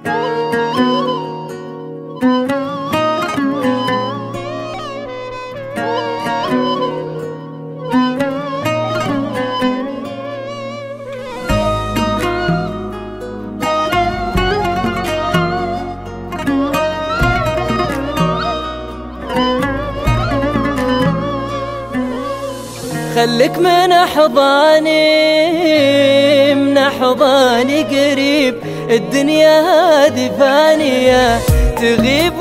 خليك من أحضاني قريب، الدنيا هذه فانية تغيب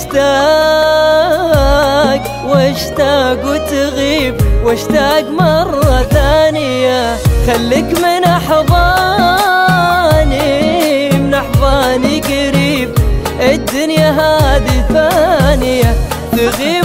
واشتاق واشتاق مرة ثانية. خليك من أحضاني قريب، الدنيا هذه فانية تغيب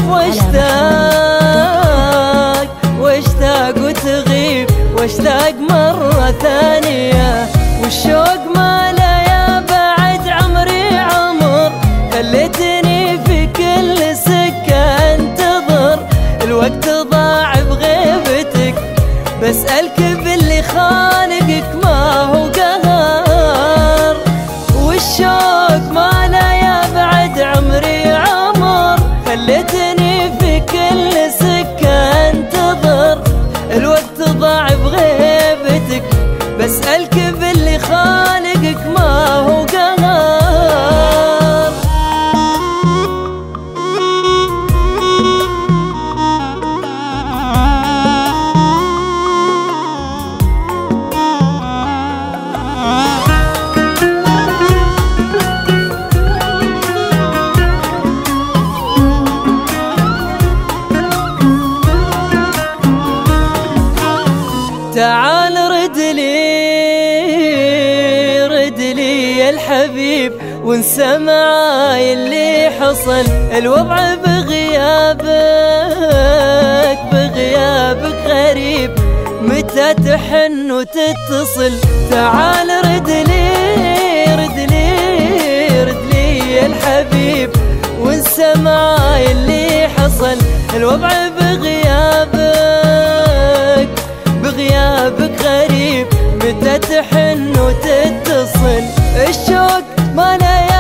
واشتاق مرة ثانية. والشوق ما لا يا بعد عمري عمر، خليتني في كل سكة انتظر. الوقت ضاع بغيبتك، بسألك باللي خالقك ما هو قهر. والشوق ما لا يا بعد عمري عمر، خليتني في كل سكة انتظر. الوقت ضاع بغيبتك، بسألك باللي خالقك ما هو قهر. تعال رد لي يا الحبيب، وانسى معاي اللي حصل. الوضع بغيابك غريب، متى تحن وتتصل. تعال رد لي يا الحبيب، وانسى معاي اللي حصل. الوضع بغيابك غريب، متى تحن وتتصل. الشوق ما لا